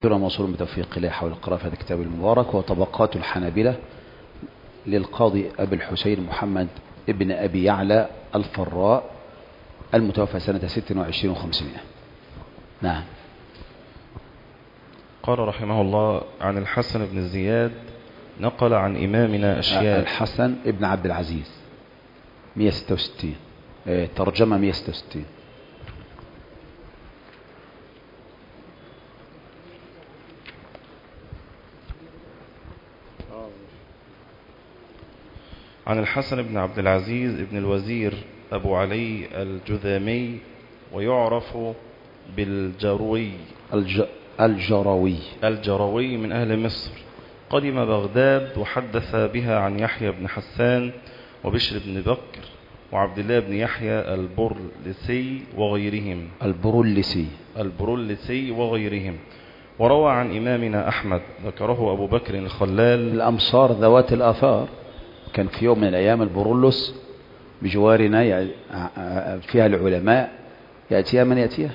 موصول بتوفيق الله حول القراءة في هذا الكتاب المبارك، وطبقات الحنابلة للقاضي أبي الحسين محمد ابن أبي يعلى الفراء المتوفى سنة 26 و500. نعم. قال رحمه الله: عن الحسن بن زياد نقل عن إمامنا أشياء. الحسن ابن عبد العزيز 166 ترجمة 166. عن الحسن بن عبد العزيز ابن الوزير أبو علي الجذامي، ويعرف بالجروي الجروي من أهل مصر. قدم بغداد وحدث بها عن يحيى بن حسان وبشر بن بكر وعبد الله بن يحيى البرلسي وغيرهم. وروى عن إمامنا أحمد، ذكره أبو بكر الخلال. الأمصار ذوات الآثار، كان في يوم من الأيام البرولس بجوارنا فيها العلماء، يأتيها من يأتيها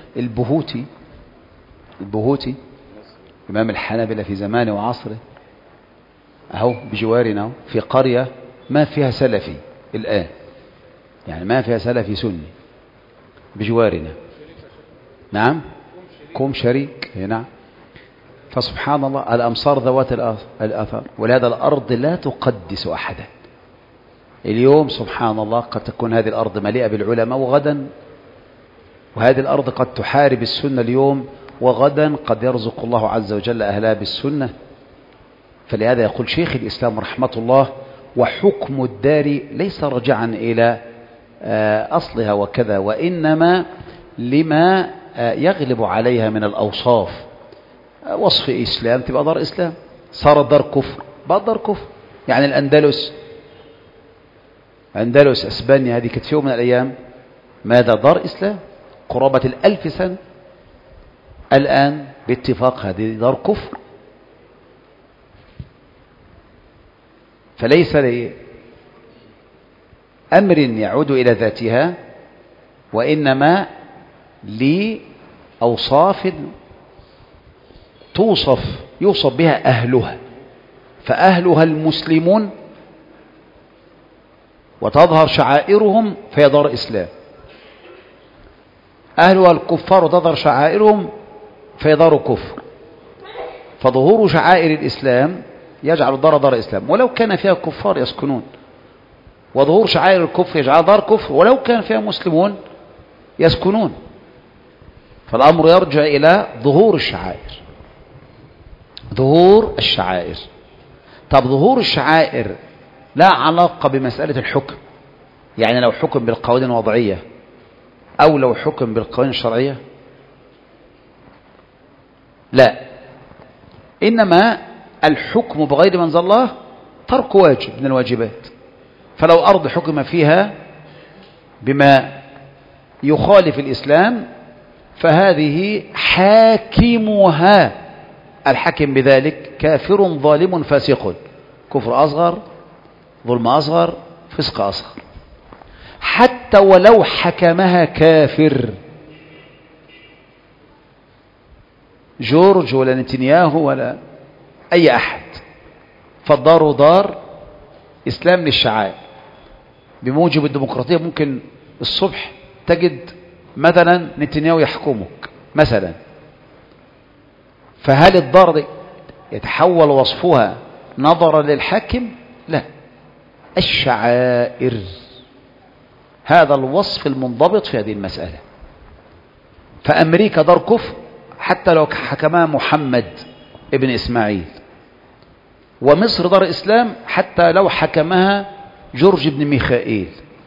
البهوتي إمام الحنابلة في زمانه وعصره، أهو بجوارنا في قرية ما فيها سلفي الآن، يعني ما فيها سلفي سني بجوارنا. نعم، كوم شريك. نعم. فسبحان الله، الأمصار ذوات الآثار، ولهذا الأرض لا تقدس أحدا. اليوم سبحان الله قد تكون هذه الأرض مليئة بالعلماء، وغدا وهذه الأرض قد تحارب السنة اليوم، وغدا قد يرزق الله عز وجل أهلها بالسنة. فلهذا يقول شيخ الإسلام رحمة الله: وحكم الدار ليس رجعا إلى أصلها وكذا، وإنما لما يغلب عليها من الأوصاف. وصف إسلام تبقى دار إسلام، صار دار كفر بقى دار كفر. يعني الأندلس أسبانيا هذه كانت في يوم من الأيام ماذا؟ دار إسلام، قرابة 1000 سنة. الآن باتفاق هذه دار كفر. فليس لأمر يعود إلى ذاتها، وإنما لأوصاف يوصف بها أهلها، فأهلها المسلمون وتظهر شعائرهم فهي دار إسلام، أهلها الكفار وتظهر شعائرهم فهي دار كفر. فظهور شعائر الإسلام يجعل الدار دار إسلام ولو كان فيها كفار يسكنون، وظهور شعائر الكفر يجعل دار كفر ولو كان فيها مسلمون يسكنون. فالأمر يرجع إلى ظهور الشعائر. طب ظهور الشعائر لا علاقة بمسألة الحكم، يعني لو حكم بالقوانين الوضعية أو لو حكم بالقوانين الشرعية، لا، إنما الحكم بغير ما أنزل الله ترك واجب من الواجبات. فلو أرض حكم فيها بما يخالف الإسلام فهذه حاكمها الحاكم بذلك كافر ظالم فاسق، كفر أصغر، ظلم أصغر، فسق أصغر. حتى ولو حكمها كافر، جورج ولا نتنياهو ولا أي أحد، فالدار دار إسلام للشعائر. بموجب الديمقراطية ممكن الصبح تجد مثلا نتنياهو يحكمك مثلا، فهل الدار دي يتحول وصفها نظرا للحاكم؟ لا، الشعائر هذا الوصف المنضبط في هذه المسألة. فأمريكا دار كفر حتى لو حكمها محمد ابن إسماعيل، ومصر دار إسلام حتى لو حكمها جورج بن ميخائيل،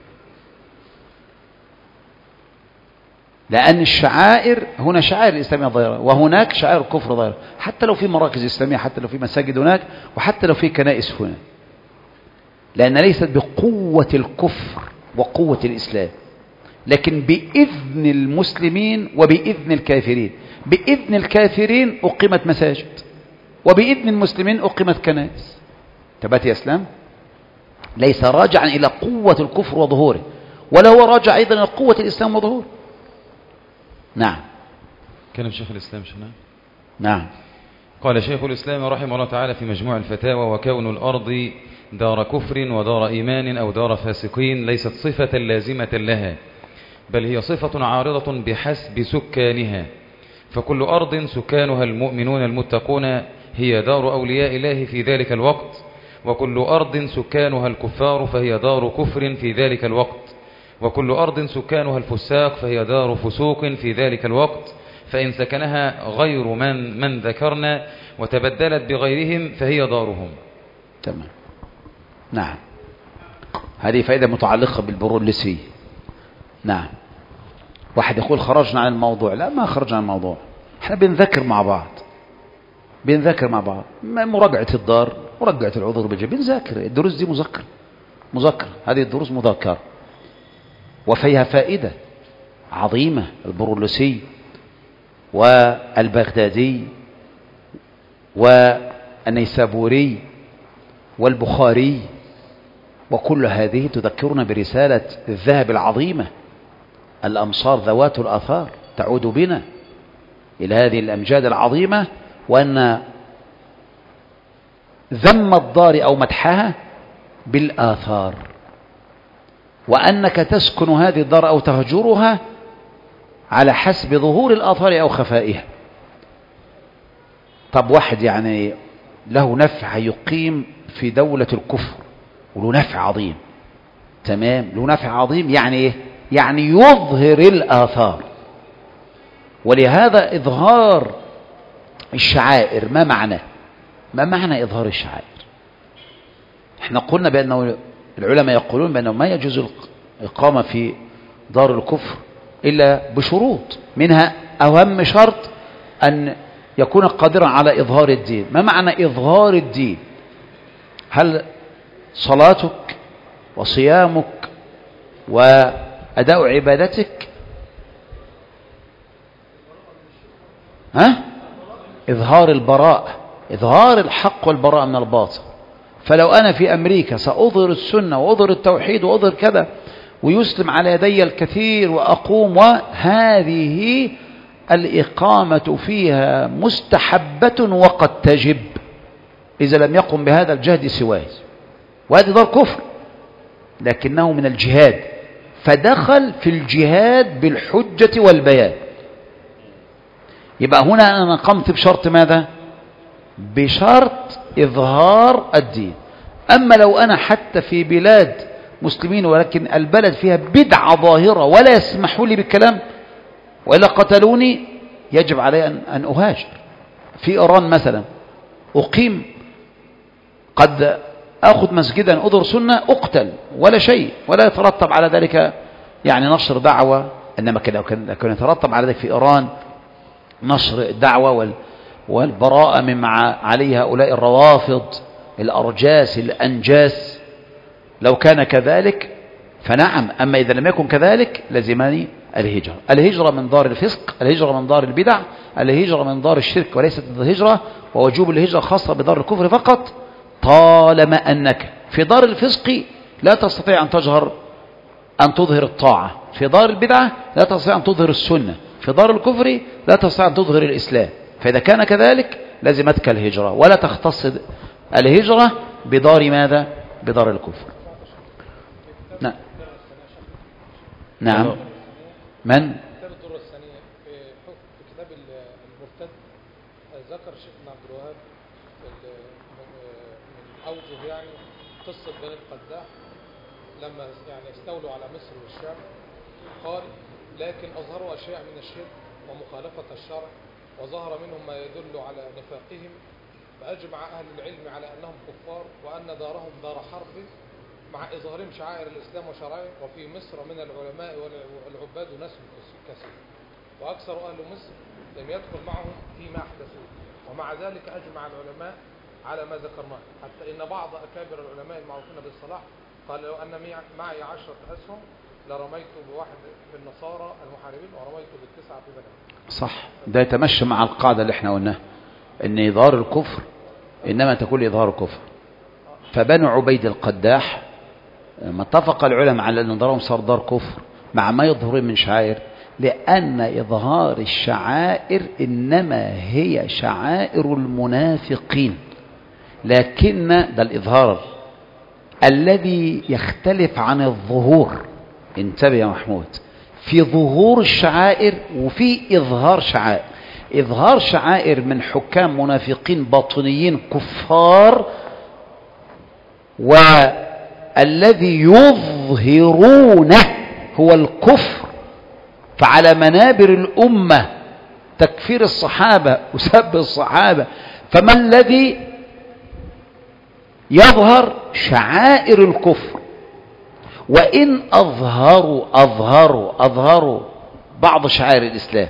لأن الشعائر هنا شعائر الإسلامية ظاهرة وهناك شعائر الكفر ظاهرة، حتى لو في مراكز إسلامية، حتى لو في مساجد هناك، وحتى لو في كنائس هنا، لأن ليست بقوة الكفر وقوة الإسلام، لكن بإذن المسلمين وبإذن الكافرين. بإذن الكافرين أقيمت مساجد، وبإذن المسلمين أقيمت كنائس. تبات يا إسلام ليس راجعا إلى قوة الكفر وظهوره، ولا هو راجع أيضا إلى قوة الإسلام وظهوره. نعم. كلام شيخ الإسلام شنو؟ نعم. قال شيخ الإسلام رحمه الله تعالى في مجموع الفتاوى: وكون الأرض دار كفر ودار إيمان أو دار فاسقين ليست صفة لازمة لها، بل هي صفة عارضة بحسب سكانها، فكل أرض سكانها المؤمنون المتقون هي دار أولياء الله في ذلك الوقت، وكل أرض سكانها الكفار فهي دار كفر في ذلك الوقت، وكل أرض سكانها الفساق فهي دار فسوق في ذلك الوقت، فإن سكنها غير من ذكرنا وتبدلت بغيرهم فهي دارهم. تمام. نعم، هذه فائدة متعلقة بالبرولسي. نعم. واحد يقول خرجنا عن الموضوع. لا، ما خرجنا عن الموضوع، احنا بنذكر مع بعض، مراجعة الدار، مراجعة العذر بالجهل، بنذاكر الدروس دي، مذكر هذه الدروس مذكرة وفيها فائدة عظيمة. البرولسي والبغدادي والنيسابوري والبخاري، وكل هذه تذكرنا برسالة الذهب العظيمة: الأمصار ذوات الآثار، تعود بنا إلى هذه الأمجاد العظيمة، وأن ذم الدار أو مدحها بالآثار، وأنك تسكن هذه الدار أو تهجرها على حسب ظهور الآثار أو خفائها. طب واحد يعني له نفع يقيم في دولة الكفر وله نفع عظيم، تمام، له نفع عظيم، يعني إيه؟ يعني يظهر الآثار. ولهذا إظهار الشعائر ما معنى إظهار الشعائر؟ احنا قلنا بأنه العلماء يقولون بأنه ما يجوز الإقامة في دار الكفر إلا بشروط، منها أهم شرط أن يكون قادرا على إظهار الدين. ما معنى إظهار الدين؟ هل صلاتك وصيامك وأداء عبادتك إظهار البراءة، إظهار الحق والبراءة من الباطل. فلو أنا في أمريكا سأظهر السنة وأظهر التوحيد وأظهر كذا ويسلم على يدي الكثير وأقوم، وهذه الإقامة فيها مستحبة وقد تجب إذا لم يقم بهذا الجهد سواه، وهذه دار كفر لكنه من الجهاد، فدخل في الجهاد بالحجة والبيان. يبقى هنا أنا قمت بشرط ماذا؟ بشرط إظهار الدين. أما لو أنا حتى في بلاد مسلمين ولكن البلد فيها بدعة ظاهرة ولا يسمحوا لي بالكلام وإلا قتلوني، يجب علي أن أهاجر. في إيران مثلا أقيم، قد أخذ مسجدا أظهر سنة أقتل ولا شيء، ولا يترتب على ذلك يعني نشر دعوة. إنما كان يترتب على ذلك في إيران نشر الدعوة والبراءة مما عليه هؤلاء الروافض الأرجاس الأنجاس. لو كان كذلك فنعم، أما إذا لم يكن كذلك لزمني الهجرة من دار الفسق، الهجرة من دار البدع، الهجرة من دار الشرك، وليست الهجرة ووجوب الهجرة خاصة بدار الكفر فقط، طالما أنك في دار الفسق لا تستطيع أن تظهر الطاعة، في دار البدعة لا تستطيع أن تظهر السنة، في دار الكفر لا تستطيع أن تظهر الإسلام. فإذا كان كذلك لزمتك الهجرة، ولا تختص الهجرة بدار ماذا؟ بدار الكفر. نعم. من؟ كتاب الدرة الثانية في كتاب المرتد ذكر الشيخ ابن عبد الوهاب من أوجه يعني قصة بني القداح لما يعني استولوا على مصر والشام، قال: لكن أظهروا أشياء من الشرك ومخالفة الشرع، وظهر منهم ما يدل على نفاقهم، فأجمع أهل العلم على أنهم كفار، وأن دارهم دار حرب، مع إظهارهم شعائر الإسلام وشرائعه. وفي مصر من العلماء والعباد ناس كثير، وأكثر أهل مصر لم يدخل معهم فيما أحدثوه، ومع ذلك أجمع العلماء على ما ذكرناه، حتى إن بعض أكابر العلماء المعروفين بالصلاح قال: لو أن معي 10 أسهم لرميت بواحد في النصارى المحاربين ورميت بالتسعة في بني. صح، ده يتمشى مع القاعدة اللي احنا قلناها، ان إظهار الكفر إنما تكون إظهار الكفر. فبنو عبيد القداح ما اتفق العلماء على أن دارهم صار دار كفر مع ما يظهرون من شعائر، لأن إظهار الشعائر إنما هي شعائر المنافقين، لكن ده الإظهار الذي يختلف عن الظهور. انتبه يا محمود، في ظهور الشعائر وفي إظهار شعائر. إظهار شعائر من حكام منافقين باطنيين كفار، والذي يظهرونه هو الكفر، فعلى منابر الأمة تكفير الصحابة وسب الصحابة. فما الذي يظهر؟ شعائر الكفر. وإن أظهروا بعض شعائر الإسلام،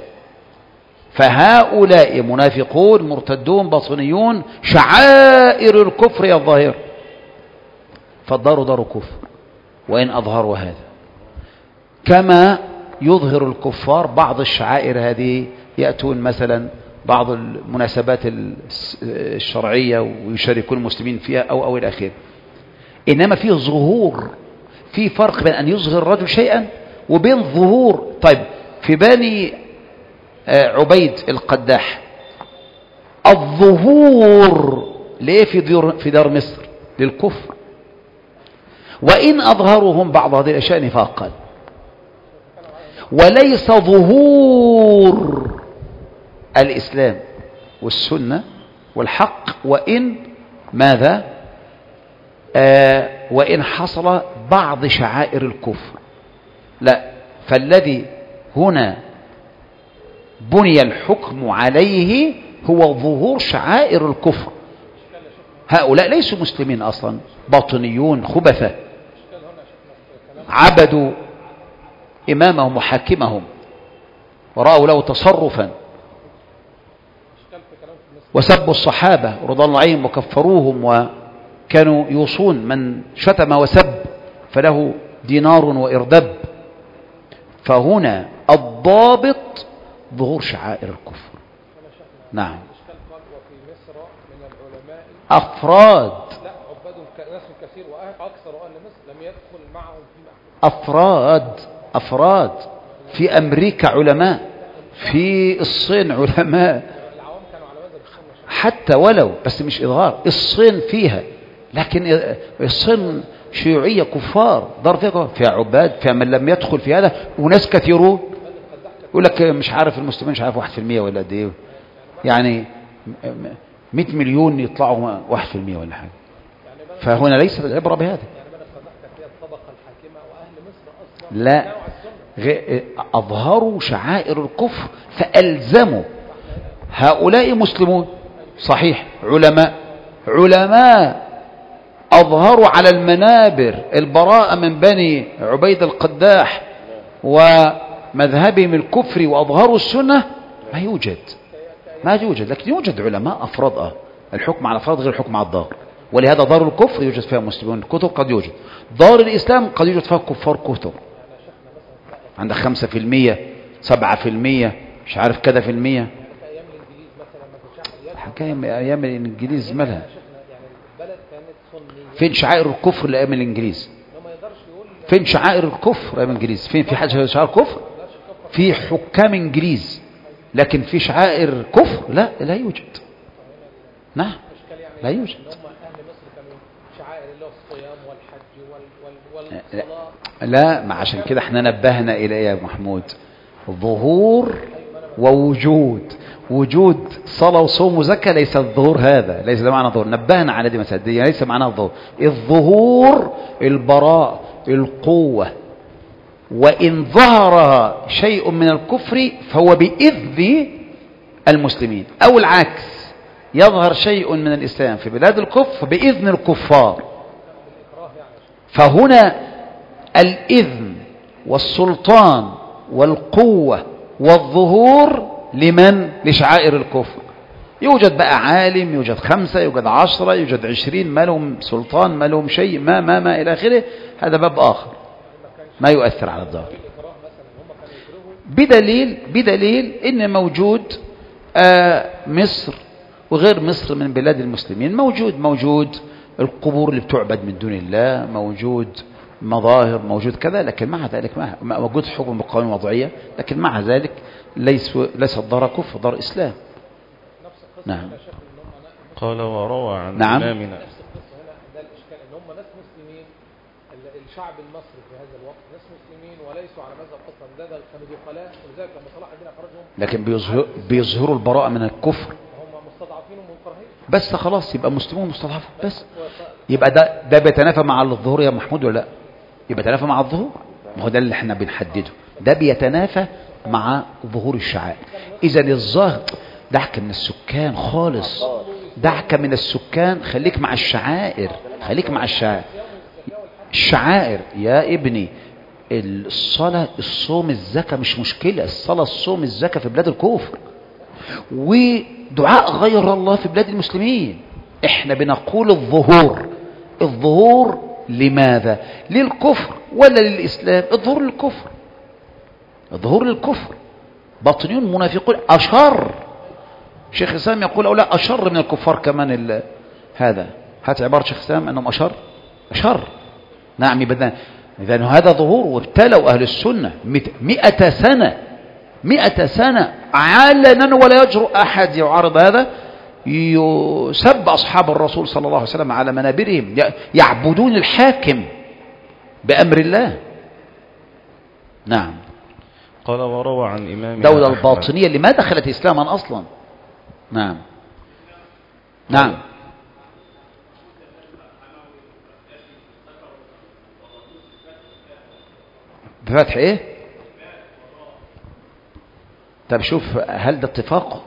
فهؤلاء منافقون مرتدون باطنيون شعائر الكفر يظهر، فالدار دار كفر وإن أظهروا هذا، كما يظهر الكفار بعض الشعائر هذه. يأتون مثلا بعض المناسبات الشرعية ويشاركون المسلمين فيها أو إلى آخره. إنما فيه ظهور، في فرق بين أن يظهر الرجل شيئا وبين ظهور. طيب في بني عبيد القداح الظهور ليه في دار مصر؟ للكفر، وإن أظهرهم بعض هذه الأشياء نفاقا، وليس ظهور الإسلام والسنة والحق وإن ماذا وإن حصل بعض شعائر الكفر، لا. فالذي هنا بني الحكم عليه هو ظهور شعائر الكفر. هؤلاء ليسوا مسلمين أصلا، باطنيون خبثة، عبدوا إمامهم وحاكمهم ورأوا له تصرفا، وسبوا الصحابة رضي الله عنهم وكفروهم، وكانوا يوصون من شتم وسب فله دينار وإردب. فهنا الضابط ظهور شعائر الكفر. نعم. أفراد، لا عباد ناس كثير وأكثر أهل مصر لم يدخل معهم في أفراد في أمريكا علماء، في الصين علماء، حتى ولو بس مش إظهار. الصين فيها، لكن الصين شيوعية كفار، دار فيها كفار، فيها عباد، فيها من لم يدخل في هذا، وناس كثيرون. يقول لك مش عارف المسلمين مش عارف 1% ولا قد ايه، يعني 100 مليون يطلعوا 1% ولا حاجة. فهنا ليس العبرة بهذا. لا، أظهروا شعائر الكفر فألزموا. هؤلاء مسلمون صحيح، علماء أظهروا على المنابر البراءة من بني عبيد القداح ومذهبهم الكفري وأظهروا السنة. ما يوجد، لكن يوجد علماء أفراد. الحكم على أفراد غير الحكم على الدار، ولهذا دار الكفر يوجد فيها مسلمون كثر قد يوجد، دار الإسلام قد يوجد فيها كفار كثر، عندك 5% 7% مش عارف كذا في المية. حكاية أيام الإنجليز مالها؟ فين شعائر الكفر لأيام الإنجليز؟ فين شعائر الكفر لأيام الإنجليز؟ فين في حاجة شعائر كفر؟ في حكام إنجليز، لكن في شعائر كفر لا يوجد. نعم لا يوجد. لا، ما عشان كده احنا نبهنا إلى يا محمود ظهور ووجود. وجود صلاة وصوم وزكاة ليس الظهور، هذا ليس ده معنى ظهور. نبهنا على دي مسألة، ليس معنى الظهور. الظهور البراء، القوة، وإن ظهر شيء من الكفر فهو بإذن المسلمين، أو العكس، يظهر شيء من الإسلام في بلاد الكفر بإذن الكفار. فهنا الإذن والسلطان والقوة والظهور لمن؟ لشعائر الكفر. يوجد بقى عالم، يوجد 5، يوجد 10، يوجد 20، ما لهم سلطان، ما لهم شيء، ما إلى آخره. هذا باب آخر ما يؤثر على الظاهر، بدليل إن موجود مصر وغير مصر من بلاد المسلمين، موجود القبور اللي بتعبد من دون الله، موجود مظاهر، موجود كذا، لكن مع ذلك موجود حكم بالقوانين الوضعية، لكن مع ذلك ليس الدار كفر، دار إسلام. نعم. قال وروى عن نعم. إمامنا. نفس القصة هنا، ده الإشكال إن هم ناس مسلمين، الشعب المصري في هذا الوقت ناس مسلمين وليسوا على مذهب أصلا، ده كانوا دخلاء، ولذلك لما صلاح الدين أخرجهم لكن بيظهروا البراءة من الكفر، هم مستضعفين ومكرهين. بس خلاص يبقى مسلمون مستضعفون بس. يبقى ده بيتنافى مع الظهور يا محمود ولا لا؟ يبقى بيتنافى مع الظهور، ما هو ده اللي احنا بنحدده، ده بيتنافى مع ظهور الشعائر. إذا الظاهر دعك من السكان خالص، دعك من السكان، خليك مع الشعائر، خليك مع الشعائر. الشعائر يا ابني، الصلاة، الصوم، الزكاة مش مشكلة، الصلاة، الصوم، الزكاة في بلاد الكفر، ودعاء غير الله في بلاد المسلمين. احنا بنقول الظهور لماذا؟ للكفر ولا للإسلام؟ الظهور للكفر، الظهور للكفر. باطنيون منافقون أشر، شيخ الإسلام يقول أو لا أشر من الكفار كمان. هذا هات عبارة شيخ الإسلام أنهم أشر. نعم بدنا. إذن هذا ظهور، وابتلوا أهل السنة 100 سنة علنا، ولا يجرؤ أحد يعارض هذا. يسب أصحاب الرسول صلى الله عليه وسلم على منابرهم، يعبدون الحاكم بأمر الله. نعم. قال وروى عن إمامنا دولة أحمد. الباطنية اللي ما دخلت إسلاما أصلا. نعم. نعم. بفتح ايه؟ طب شوف، هل ده اتفاق؟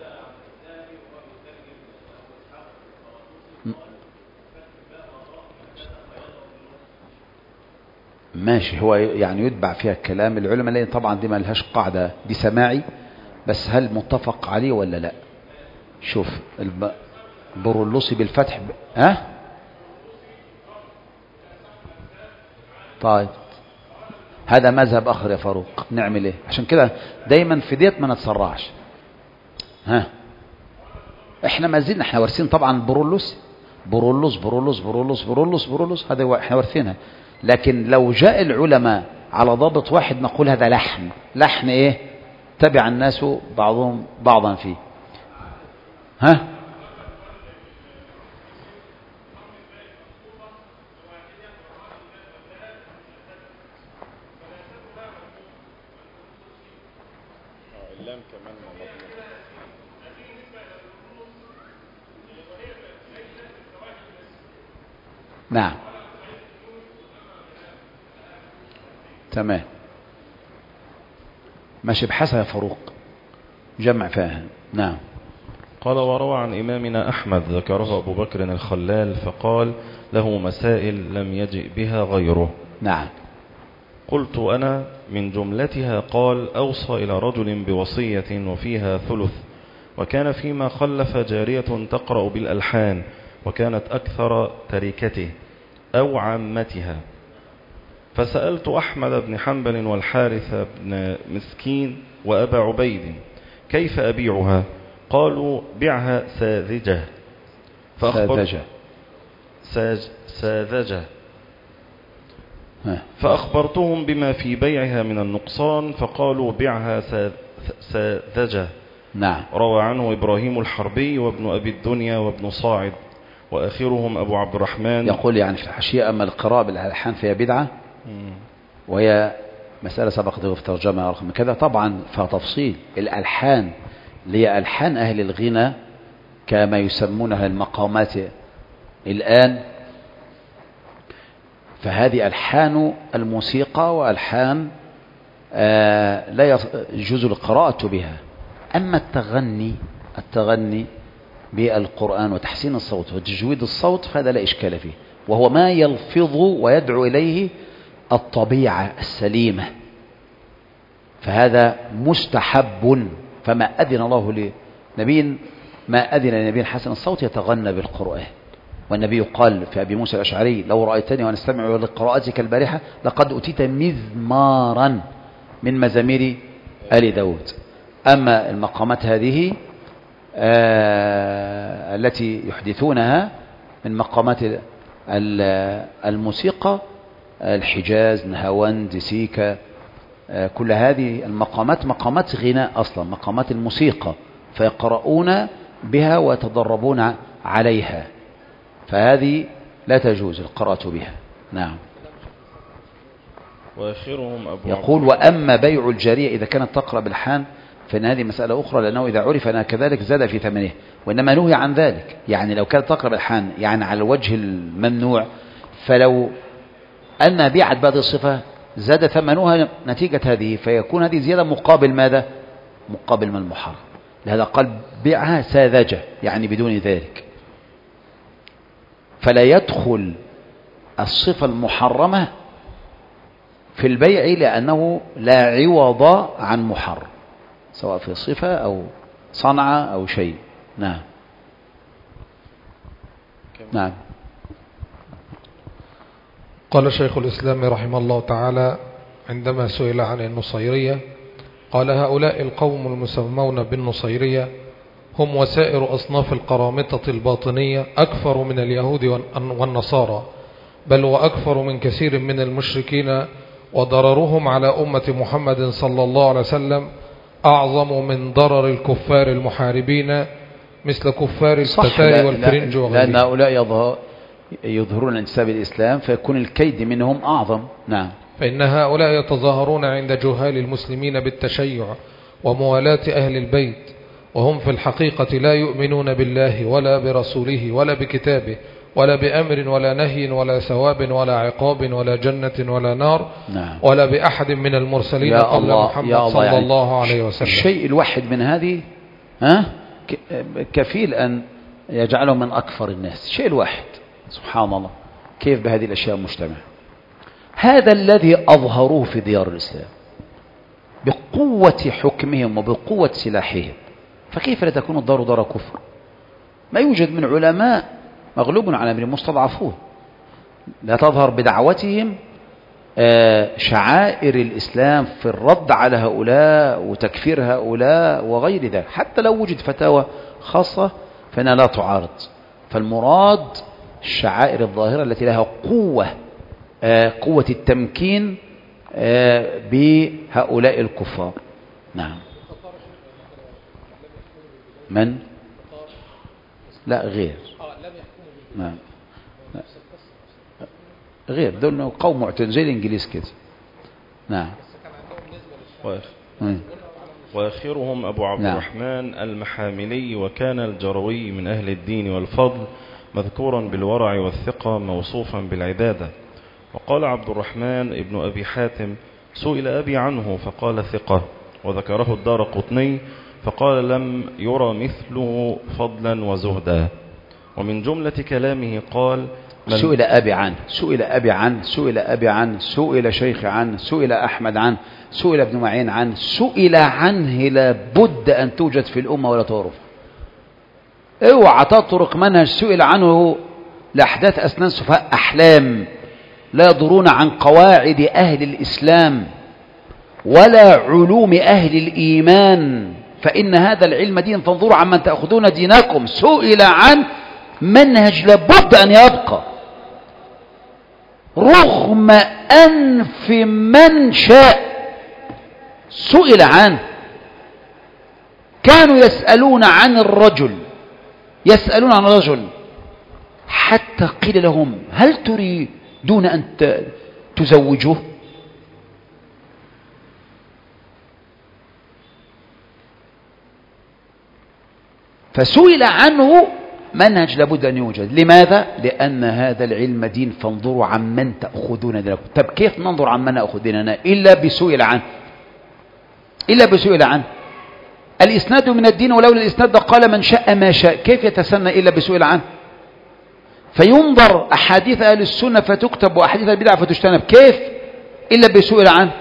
ماشي، هو يعني يتبع فيها الكلام العلماء، لان طبعا دي ما لهاش قاعدة، دي سماعي، بس هل متفق عليه ولا لا؟ شوف البرولوسي بالفتح ها؟ طيب هذا مذهب آخر يا فاروق، نعمل ايه؟ عشان كده دايما في ديت ما نتسرعش. ها، احنا ما زلنا احنا وارثين طبعا البرولوس، برولوس، هذا احنا وارثينها. لكن لو جاء العلماء على ضابط واحد نقول هذا لحن ايه؟ تبع الناس بعضهم بعضا فيه. ها؟ نعم تمام ماشي، بحسب يا فاروق جمع فاهم. نعم. قال وروى عن إمامنا أحمد ذكره أبو بكر الخلال فقال له مسائل لم يجئ بها غيره. نعم. قلت أنا من جملتها قال أوصى إلى رجل بوصية وفيها ثلث، وكان فيما خلف جارية تقرأ بالألحان، وكانت أكثر تركته أو عامتها. فسألت أحمد بن حنبل والحارث بن مسكين وأبا عبيد كيف أبيعها؟ قالوا بيعها ساذجة. ساذجة. فأخبرتهم بما في بيعها من النقصان فقالوا بيعها ساذجة. نعم. روى عنه إبراهيم الحربي وابن أبي الدنيا وابن صاعد وآخرهم أبو عبد الرحمن. يقول يعني في الحاشية أما القراءة بالألحان فهي بدعة، وهي مسألة سبقت في ترجمة رقم كذا. طبعا فتفصيل الألحان اللي هي ألحان أهل الغنى كما يسمونها المقامات الآن، فهذه ألحان الموسيقى وألحان لا يجوز القراءة بها. أما التغني بالقرآن وتحسين الصوت وتجويد الصوت فهذا لا إشكال فيه، وهو ما يلفظ ويدعو إليه الطبيعة السليمة، فهذا مستحب. فما أذن الله لنبي، ما أذن لنبي حسن الصوت يتغنى بالقرآن. والنبي قال في أبي موسى الأشعري لو رأيتني وأنا أستمع لقراءتك البارحة لقد أتيت مزمارا من مزامير آل داود. أما المقامات هذه التي يحدثونها من مقامات الموسيقى الحجاز، نهاوند، سيكا، كل هذه المقامات مقامات غناء أصلا، مقامات الموسيقى، فيقرؤون بها ويتدربون عليها، فهذه لا تجوز القراءة بها. نعم. وآخرهم أبو يقول وأما بيع الجارية إذا كانت تقرأ بالحان فإن هذه مسألة أخرى، لأنه إذا عرف أنها كذلك زاد في ثمنه، وإنما نهي عن ذلك. يعني لو كانت تقرأ بالحان يعني على الوجه الممنوع، فلو أن بيعت بهذه الصفة زاد ثمنها نتيجة هذه، فيكون هذه زيادة مقابل ماذا؟ مقابل ما المحرم. لهذا قال بيعها ساذجة، يعني بدون ذلك، فلا يدخل الصفة المحرمة في البيع لأنه لا عوض عن محرم، سواء في صفة أو صنعة أو شيء. نعم. نعم. قال شيخ الإسلام رحمه الله تعالى عندما سئل عن النصيرية قال هؤلاء القوم المسمون بالنصيرية هم وسائر أصناف القرامطة الباطنية أكثر من اليهود والنصارى، بل وأكثر من كثير من المشركين، وضررهم على أمة محمد صلى الله عليه وسلم أعظم من ضرر الكفار المحاربين مثل كفار التتار والفرنج وغيرهم. لأن هؤلاء يظهرون انتساب الإسلام فيكون الكيد منهم أعظم. نعم. فإن هؤلاء يتظاهرون عند جهال المسلمين بالتشيع وموالاة أهل البيت، وهم في الحقيقة لا يؤمنون بالله ولا برسوله ولا بكتابه ولا بأمر ولا نهي ولا ثواب ولا عقاب ولا جنة ولا نار. نعم. ولا بأحد من المرسلين قبل محمد صلى يعني الله عليه وسلم. الشيء الواحد من هذه كفيل أن يجعله من أكثر الناس. الشيء الواحد سبحان الله كيف بهذه الأشياء المجتمع. هذا الذي أظهروه في ديار الإسلام بقوة حكمهم وبقوة سلاحهم، فكيف لا تكون الدار دار كفر؟ ما يوجد من علماء مغلوب على أمر مستضعفون، لا تظهر بدعوتهم شعائر الإسلام في الرد على هؤلاء وتكفير هؤلاء وغير ذلك. حتى لو وجد فتاوى خاصة فإنها لا تعارض، فالمراد الشعائر الظاهرة التي لها قوة التمكين بهؤلاء الكفار. نعم. من؟ لا غير. نعم. غير دول قوم معتدين زي الإنجليز كده. نعم. وآخرهم أبو عبد الرحمن المحاملي، وكان الجروي من أهل الدين والفضل، مذكورا بالورع والثقة، موصوفا بالعبادة. وقال عبد الرحمن ابن أبي حاتم سئل أبي عنه فقال ثقة، وذكره الدارقطني فقال لم يرى مثله فضلا وزهدا. ومن جملة كلامه قال سئل أبي عنه، سئل أبي عنه، سئل أبي عنه، سئل شيخ عنه، سئل أحمد عنه، سئل ابن معين عنه، سئل عنه لابد أن توجد في الأمة ولا تعرف. اوعى تطرق منهج سئل عنه لأحداث أسنان سفهاء أحلام لا يضرون عن قواعد أهل الإسلام ولا علوم أهل الإيمان، فإن هذا العلم دين فانظروا عمن تأخذون دينكم. سئل عن منهج لابد أن يبقى رغم أنف من شاء. سئل عنه، كانوا يسألون عن الرجل، يسألون عن الرجل حتى قيل لهم هل تريدون أن تزوجوه؟ فسئل عنه منهج لابد أن يوجد. لماذا؟ لأن هذا العلم دين فانظروا عن من تأخذون دينكم. طب كيف ننظر عن من نأخذ ديننا إلا بسئل عنه؟ إلا بسئل عنه. الإسناد من الدين، ولولا الإسناد قال من شاء ما شاء. كيف يتسنى إلا بسئل عنه؟ فينظر أحاديث أهل السنة فتكتب وأحاديث البدع فتجتنب. كيف إلا بسئل عنه؟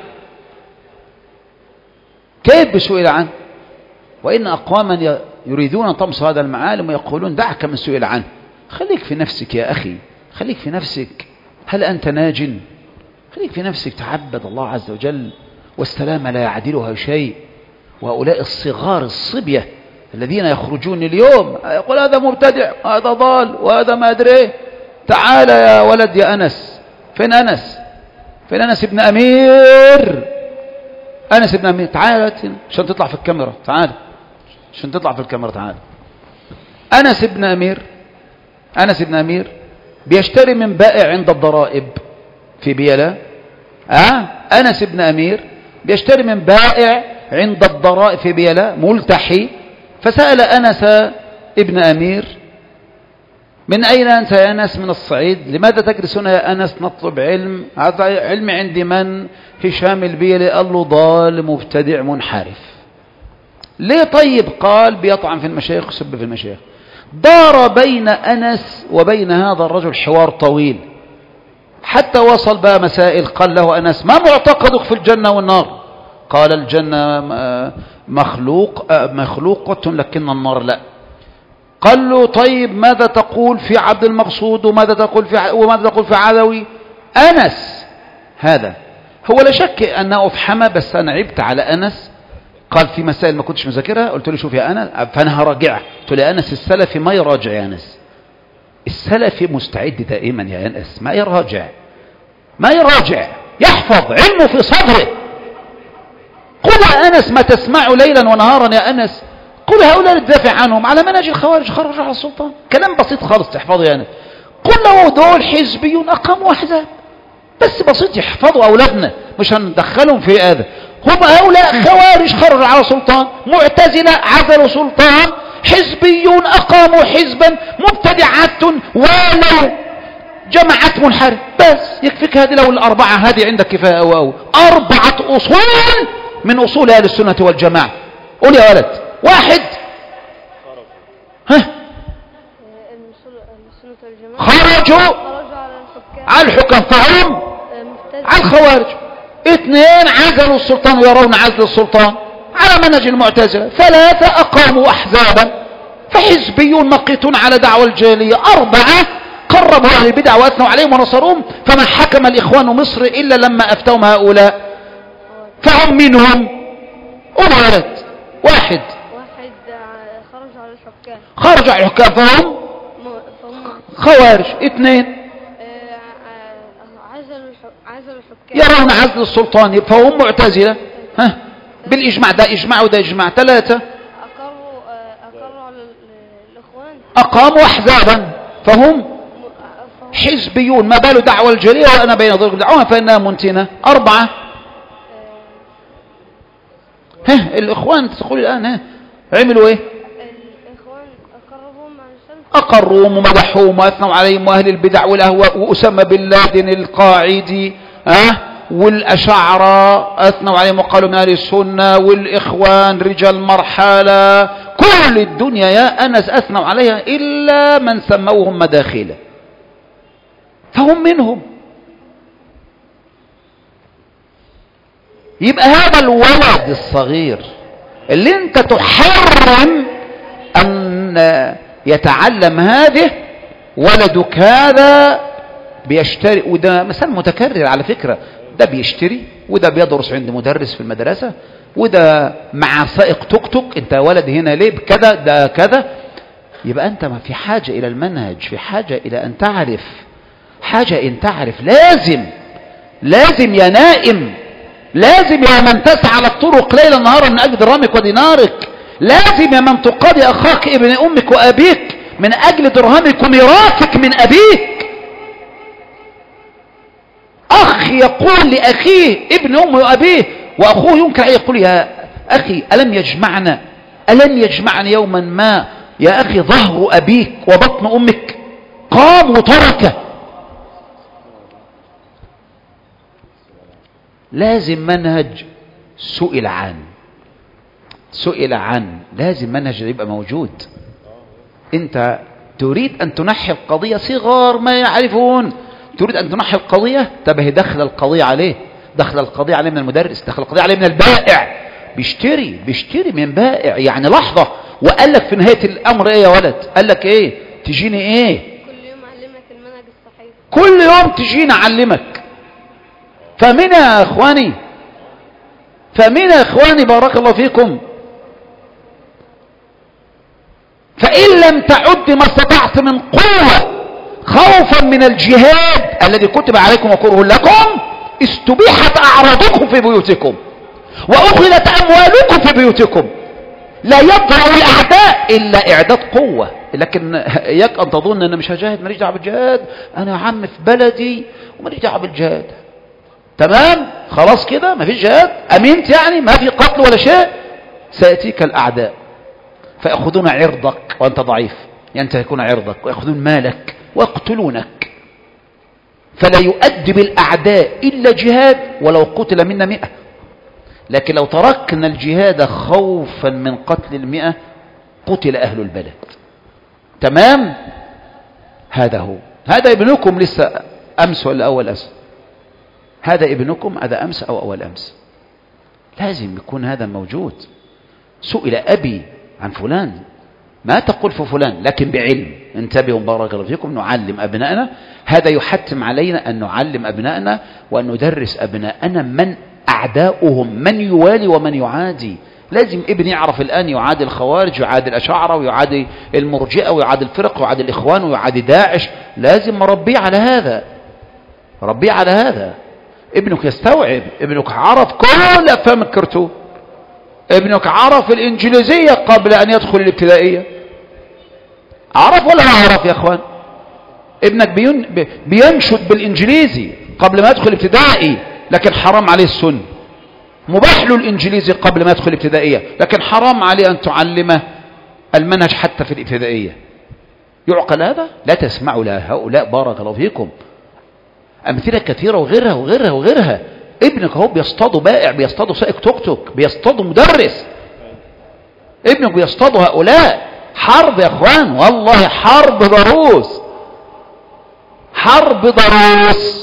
كيف بسئل عنه؟ وإن أقواما يريدون أن طمس هذا المعالم ويقولون دعك من سئل عنه. خليك في نفسك يا أخي، خليك في نفسك. هل أنت ناج؟ خليك في نفسك، تعبد الله عز وجل، والسلام لا يعدلها شيء. وهؤلاء الصغار الصبية الذين يخرجون اليوم يقول هذا مبتدع، هذا ضال، وهذا ما أدري. تعال يا ولد يا أنس. فين أنس؟ فين أنس بن أمير؟ أنس بن أمير تعال عشان تطلع في الكاميرا، تعال عشان تطلع في الكاميرا، تعال. أنس بن أمير بيشتري من بائع عند الضرائب في بيلا. أنس بن أمير بيشتري من بائع عند الضرائب في بيلا ملتحي، فسأل أنس ابن أمير: من أين أنت يا أنس؟ من الصعيد. لماذا تجلس هنا يا أنس؟ نطلب علم. علم عند من؟ هشام البيلي. قال له: ضال مبتدع منحرف. ليه طيب؟ قال: بيطعن في المشايخ وسب في المشايخ. دار بين أنس وبين هذا الرجل حوار طويل حتى وصل بقى مسائل. قال له أنس: ما معتقدك في الجنة والنار؟ قال: الجنة مخلوقة لكن النار لا. قال له: طيب ماذا تقول في عبد المقصود وماذا تقول في عدوي؟ أنس هذا هو لا شك أنه أفحمه، بس أنا عبت على أنس. قال: في مسائل ما كنتش مذاكرها. قلت له: شوف يا أنس، فأنا هراجعها. قلت له: يا أنس السلفي ما يراجع يا أنس، السلفي مستعد دائما يا أنس، ما يراجع، يحفظ علمه في صدره. قل يا أنس ما تسمع ليلا ونهارا يا أنس، قل هؤلاء تدافع عنهم على منهج الخوارج، خرجوا على السلطان. كلام بسيط خالص تحفظه يا أنس. قل له دول حزبيون أقاموا أحزاب، بس بسيط يحفظوا أولادنا، مش هندخلهم في هذا. هم هؤلاء خوارج خرجوا على سلطان، معتزلة عزلوا سلطان، حزبيون أقاموا حزبا، مبتدعات والوا جماعات منحرف. بس يكفيك هذه، لو الأربعة هذه عندك كفاية أو 4 أصول من أصول أهل السنة والجماعة. قول يا ولد. 1. خرجوا على الحكام فهم على الخوارج. 2 عزلوا السلطان ويرون عزل السلطان على منهج المعتزلة. 3 أقاموا أحزابا فحزبيون مقيتون على دعوة الجاهلية. 4 قربوا أهل البدع وأثنوا عليهم ونصروهم، فما حكم الإخوان مصر إلا لما أفتوهم هؤلاء فهم منهم. قول يا ولد. 1 خرج على الحكام فهم خوارج. 2 يرون عزل السلطان فهم معتزلة بالإجماع، ده إجماع وده إجماع. 3 أقاموا أحزابا فهم حزبيون، ما بالوا دعوة الجلية وأنا بين ضرق دعوها فإنها منتنة. 4 الإخوان تقول الآن عملوا إيه؟ أقروهم ومدحوهم وأثنوا عليهم، وأهل البدع والأهواء وأسامة بن لادن القاعدي والأشاعرة أثنوا عليهم وقالوا من أهل السنة، والإخوان رجال مرحلة، كل الدنيا يا أنس أثنوا عليها إلا من سموهم مداخلة فهم منهم. يبقى هذا الولد الصغير اللي انت تحرم أن يتعلم هذه، ولدك هذا بيشتري، وده مثلا متكرر على فكرة، ده بيشتري وده بيدرس عند مدرس في المدرسة وده مع سائق توك توك. انت ولد هنا ليه بكذا ده كذا. يبقى انت ما في حاجة الى المنهج، في حاجة الى ان تعرف، حاجة ان تعرف. لازم يا نائم، لازم يا من تسعى على الطرق ليلا نهارا من اجل درهمك ودينارك، لازم يا من تقاضي اخاك ابن امك وابيك من اجل درهمك وميراثك من ابيك. اخ يقول لاخيه ابن امه وابيه، واخوه ينكر عليه يقول: يا اخي الم يجمعني يوما ما يا اخي ظهر ابيك وبطن امك؟ قام وتركه. لازم منهج سئل عن لازم منهج يبقى موجود. انت تريد ان تنحي القضية، صغار ما يعرفون، تريد ان تنحي القضية، تبه دخل القضية عليه من المدرس، دخل القضية عليه من البائع، بيشتري من بائع. يعني لحظة، وقال لك في نهاية الامر ايه يا ولد؟ قال لك ايه؟ تجيني ايه؟ كل يوم اعلمك المنهج الصحيح، كل يوم تجيني اعلمك. فمن يا اخواني بارك الله فيكم، فإن لم تعد ما استطعت من قوة خوفا من الجهاد الذي كتب عليكم وكره لكم، استبيحت أعراضكم في بيوتكم وأخذت أموالكم في بيوتكم. لا يضرع الأعداء إلا إعداد قوة. لكن إياك أن تظن أن مش هجاهد، ماليش دعوة بالجهاد، أنا يا عم في بلدي وماليش دعوة بالجهاد. تمام، خلاص كده ما فيش جهاد، أمنت يعني ما في قتل ولا شيء. سيأتيك الأعداء فيأخذون عرضك وأنت ضعيف، ينتهكون عرضك ويأخذون مالك ويقتلونك. فلا يؤدي بالأعداء إلا جهاد ولو قتل منا 100. لكن لو تركنا الجهاد خوفا من قتل 100 قتل أهل البلد. تمام، هذا هو. هذا ابنكم لسه أمس ولا أول أمس؟ هذا ابنكم هذا أمس أو أول أمس. لازم يكون هذا موجود. سئل أبي عن فلان، ما تقول في فلان لكن بعلم. انتبهوا بارك الله فيكم، نعلم أبنائنا. هذا يحتم علينا أن نعلم أبنائنا وأن ندرس أبنائنا من أعداؤهم، من يوالي ومن يعادي. لازم ابني يعرف الآن يعادي الخوارج ويعادي الأشاعرة ويعادي المرجئة ويعادي الفرق ويعادي الإخوان ويعادي داعش. لازم مربيه على هذا، ربيه على هذا. ابنك يستوعب، ابنك عرف كل أفلام الكرتون، ابنك عرف الإنجليزية قبل أن يدخل الابتدائية. عرف ولا ما عرف يا أخوان؟ ابنك بينشد بالإنجليزي قبل ما يدخل الابتدائي، لكن حرام عليه السنة. مباح له الإنجليزي قبل ما يدخل الابتدائية، لكن حرام عليه أن تعلمه المنهج حتى في الابتدائية. يعقل هذا؟ لا تسمعوا لهؤلاء بارك الله فيكم. أمثلة كثيرة وغيرها وغيرها وغيرها. ابنك هو بيصطادوا بائع، بيصطادوا سائق توك توك، بيصطادوا مدرس. ابنك بيصطادوا هؤلاء. حرب يا اخوان، والله حرب ضروس، حرب ضروس،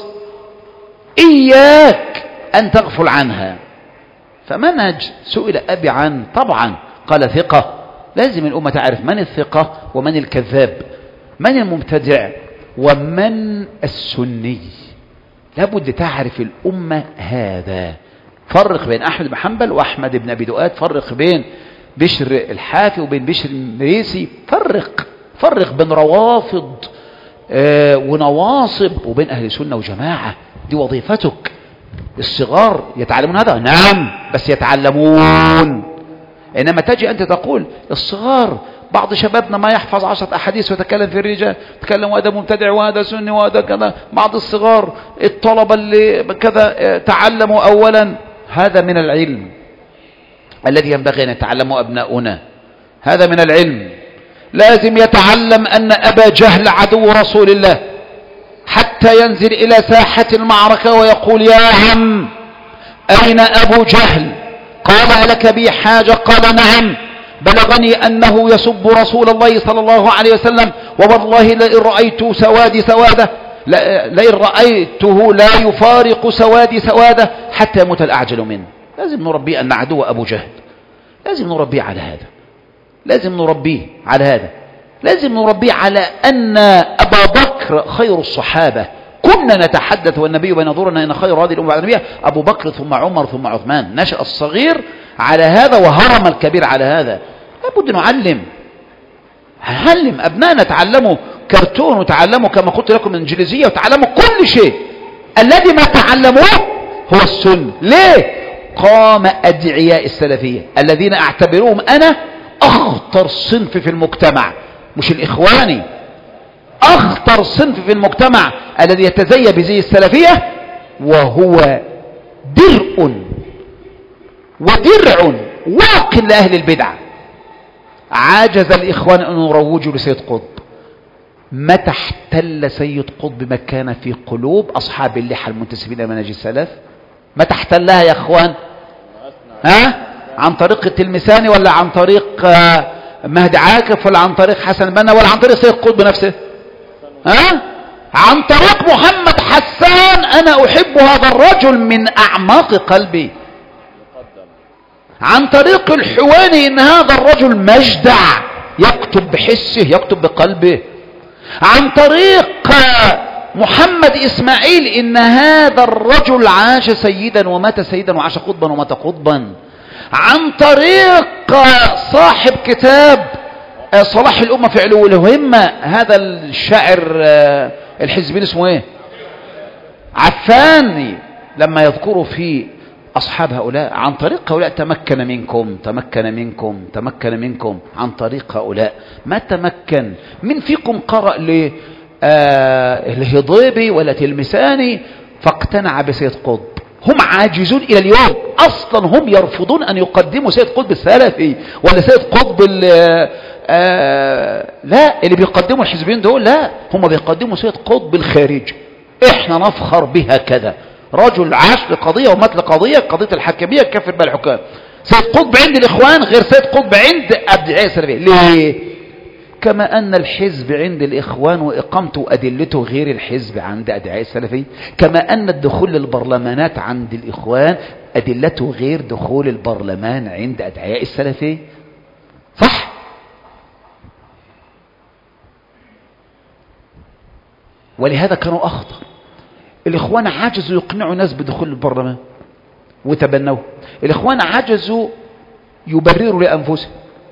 إياك أن تغفل عنها. فمنهج سئل أبي عن، طبعا قال ثقة. لازم الأمة تعرف من الثقة ومن الكذاب، من المبتدع ومن السني. لابد تعرف الأمة هذا. فرق بين أحمد بن حنبل وأحمد بن أبي دؤاد، فرق بين بشر الحافي وبين بشر المريسي، فرق بين روافض ونواصب وبين أهل سنة وجماعة. دي وظيفتك. الصغار يتعلمون هذا، نعم، بس يتعلمون. إنما تجي أنت تقول الصغار، بعض شبابنا ما يحفظ 10 أحاديث ويتكلم في الرجال، يتكلم وهذا مبتدع وهذا سني وهذا كذا. بعض الصغار الطلبة اللي كذا تعلموا أولا. هذا من العلم الذي ينبغي أن يتعلمه أبناؤنا. هذا من العلم. لازم يتعلم أن أبا جهل عدو رسول الله، حتى ينزل إلى ساحة المعركة ويقول يا عم أين أبو جهل؟ قال ألك بي حاجة؟ قال نعم، بلغني أنه يسب رسول الله صلى الله عليه وسلم، ووالله لئن رأيت سوادي سوادة، لئن رأيته لا يفارق سوادي سوادة حتى يموت الأعجل منه. لازم نربيه أن عدو أبو جهل، لازم نربيه على هذا، لازم نربيه على هذا، لازم نربيه على أن أبا بكر خير الصحابة. كنا نتحدث والنبي بين ظهورنا إن خير هذه الأمة بعد النبي أبو بكر ثم عمر ثم عثمان. نشأ الصغير على هذا وهرم الكبير على هذا. لابد نعلم أبنائنا. تعلموا كرتون وتعلموا كما قلت لكم الإنجليزية وتعلموا كل شيء. الذي ما تعلموه هو السنة. ليه؟ قام أدعياء السلفية الذين أعتبرهم أنا أخطر صنف في المجتمع، مش الإخواني، أخطر صنف في المجتمع الذي يتزي بزي السلفية، وهو درء ودرع واق لأهل البدع. عاجز الإخوان أن يروجوا لسيد قطب. متى احتل سيد قطب مكان في قلوب أصحاب اللحى المنتسبين لمنهج السلف؟ متى احتلها يا أخوان؟ عن طريق التلمساني ولا عن طريق مهدي عاكف ولا عن طريق حسن البنا ولا عن طريق سيد قطب نفسه؟ عن طريق محمد حسان. أنا أحب هذا الرجل من أعماق قلبي. عن طريق الحواني إن هذا الرجل مجدع، يكتب بحسه يكتب بقلبه. عن طريق محمد إسماعيل إن هذا الرجل عاش سيدا ومات سيدا وعاش قطبا ومات قطبا. عن طريق صاحب كتاب صلاح الأمة في علو الهمة، هذا الشاعر الحزبين اسمه ايه؟ عفاني. لما يذكروا في أصحاب هؤلاء عن طريق هؤلاء تمكن منكم عن طريق هؤلاء ما تمكن من فيكم قرأ الهضيبي ولا تلمساني فاقتنع بسيد قطب. هم عاجزون إلى اليوم أصلا، هم يرفضون أن يقدموا سيد قطب السلفي ولا سيد قطب لا، اللي بيقدموا الحزبين دول لا، هم بيقدموا سيد قطب الخارجي. احنا نفخر بها كذا، رجل عاش لقضية ومات لقضية، قضية الحكمية كفر بها الحكام. سيد قطب عند الإخوان غير سيد قطب عند الدعاية السلفية. ليه؟ كما أن الحزب عند الإخوان وإقامته وأدلته غير الحزب عند الدعاية السلفية، كما أن الدخول للبرلمانات عند الإخوان أدلته غير دخول البرلمان عند الدعاية السلفية. صح؟ ولهذا كانوا أخطر. الإخوان عجزوا يقنعوا ناس بدخول البرلمان وتبنوه. الإخوان عجزوا يبرروا لأنفسهم.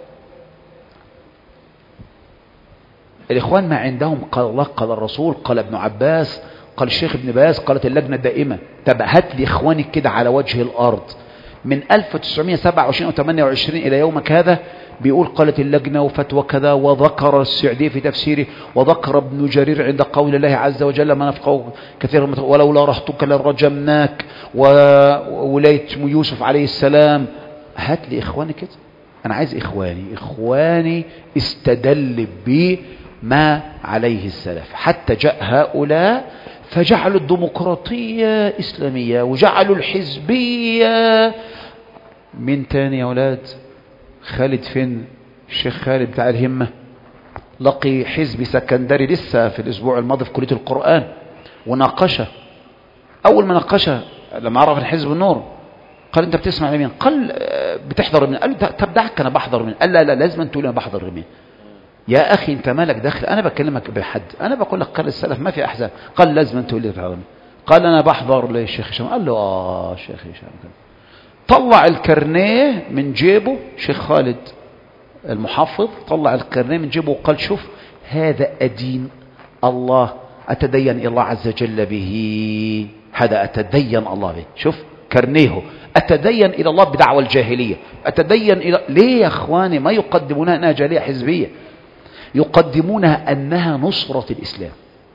الإخوان ما عندهم قال الله قال الرسول قال ابن عباس قال الشيخ ابن باز قالت اللجنة الدائمة. طب هات لي إخوانك كده على وجه الأرض من 1927 أو 28 إلى يومك هذا بيقول قالت اللجنة وفتوى كذا، وذكر السعدي في تفسيره، وذكر ابن جرير عند قول الله عز وجل ما نفقه كثيرا ولولا رهتك لرجمناك، وولاية يوسف عليه السلام. هات لي إخواني كده، أنا عايز إخواني استدل بما عليه السلف، حتى جاء هؤلاء فجعلوا الديمقراطية إسلامية وجعلوا الحزبية. من تاني يا أولاد؟ خالد فين؟ الشيخ خالد بتاع الهمة لقي حزب سكندري لسه في الأسبوع الماضي في كلية القرآن وناقشه. أول ما ناقشه لما عرف الحزب النور قال أنت بتسمع لمين؟ قال بتحضر من. قال له طب دعك أنا بحضر من. قال لا لازم أن تقول أنا بحضر من. يا أخي أنت مالك داخل، أنا بكلمك بحد، أنا بقول لك قال السلف ما في أحزاب. قال لازم أن تقول لي بحضر من. قال أنا بحضر للشيخ هشام. قال له شيخ هشام. طلع الكرنيه من جيبه شيخ خالد المحفظ، طلع الكرنيه من جيبه وقال شوف هذا أدين الله أتدين إلى الله عز وجل به، هذا أتدين الله به. شوف كرنيه أتدين إلى الله بدعوى الجاهلية، أتدين إلى. ليه يا أخواني ما يقدمونها أنها جاهلية حزبية؟ يقدمونها أنها نصرة الإسلام.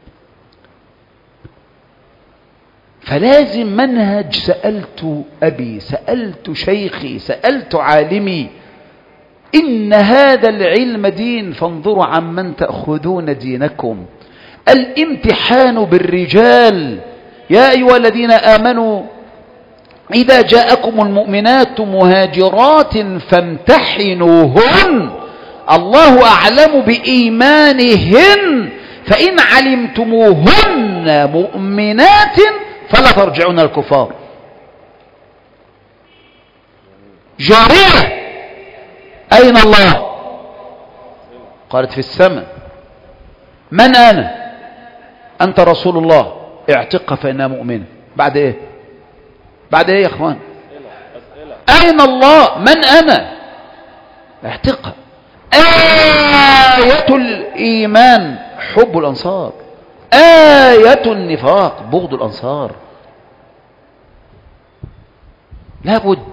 فلازم منهج. سألت أبي، سألت شيخي، سألت عالمي، إن هذا العلم دين فانظروا عمن تأخذون دينكم. الامتحان بالرجال. يا أيها الذين آمنوا إذا جاءكم المؤمنات مهاجرات فامتحنوهن الله أعلم بإيمانهن فإن علمتموهن مؤمنات فلا ترجعون الكفار. جارية أين الله؟ قالت في السماء. من أنا؟ أنت رسول الله، اعتقها فإنها مؤمنة. بعد إيه؟ بعد إيه يا أخوان؟ أين الله؟ من أنا؟ اعتقها. آية الإيمان حب الأنصار، آية النفاق بغض الأنصار. لابد.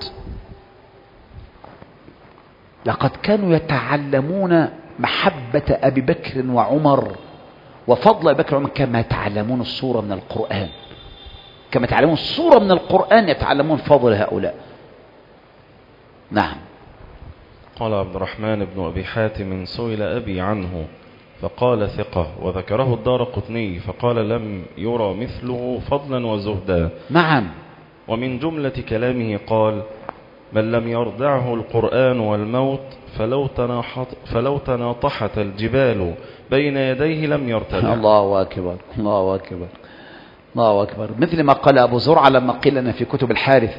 لقد كانوا يتعلمون محبة أبي بكر وعمر وفضل أبي بكر وعمر كما يتعلمون السورة من القرآن، كما يتعلمون السورة من القرآن يتعلمون فضل هؤلاء. نعم. قال عبد الرحمن بن أبي حاتم سئل أبي عنه فقال ثقة، وذكره الدارقطني فقال لم يرى مثله فضلا وزهدا. نعم. ومن جملة كلامه قال من لم يردعه القرآن والموت فلو تناطحت الجبال بين يديه لم يرتدع. الله أكبر، الله أكبر، الله أكبر. مثل ما قال أبو زرعة لما قيل لنا في كتب الحارث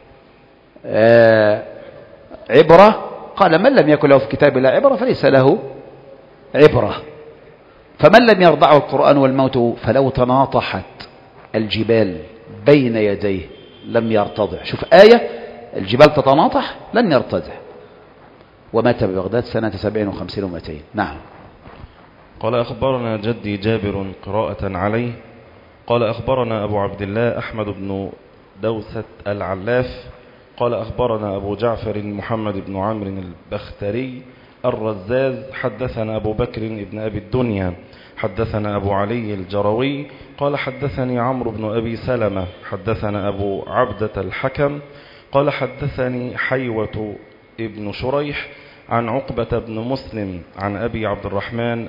عبرة، قال من لم يكن له في كتاب الله عبرة فليس له عبرة. فمن لم يرضعه القرآن والموت فلو تناطحت الجبال بين يديه لم يرتضع. شوف آية الجبال تتناطح لن يرتدع. ومات ببغداد سنة 57 و200. نعم. قال أخبرنا جدي جابر قراءة عليه قال أخبرنا أبو عبد الله أحمد بن دوثة العلاف قال أخبرنا أبو جعفر محمد بن عمرو البختري الرزاز حدثنا أبو بكر بن أبي الدنيا حدثنا أبو علي الجروي قال حدثني عمرو بن أبي سلمة حدثنا أبو عبدة الحكم قال حدثني حيوة ابن شريح عن عقبة بن مسلم عن أبي عبد الرحمن